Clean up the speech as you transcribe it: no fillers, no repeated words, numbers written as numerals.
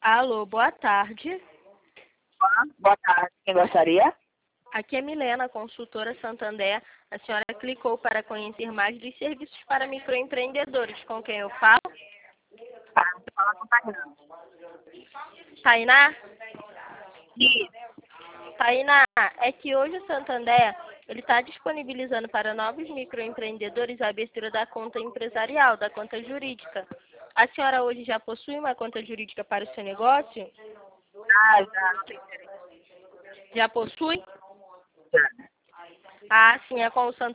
Alô, boa tarde. Boa tarde, quem gostaria? Aqui é Milena, consultora Santander. A senhora clicou para conhecer mais dos serviços para microempreendedores. Com quem eu falo? Fala com o Tainá. Tainá? Isso. Tainá, é que hoje o Santander ele está disponibilizando para novos microempreendedores a abertura da conta empresarial, da conta jurídica. A senhora hoje já possui uma conta jurídica para o seu negócio? Já, não tem interesse. Já possui? Já. Ah, sim, é com o Santander.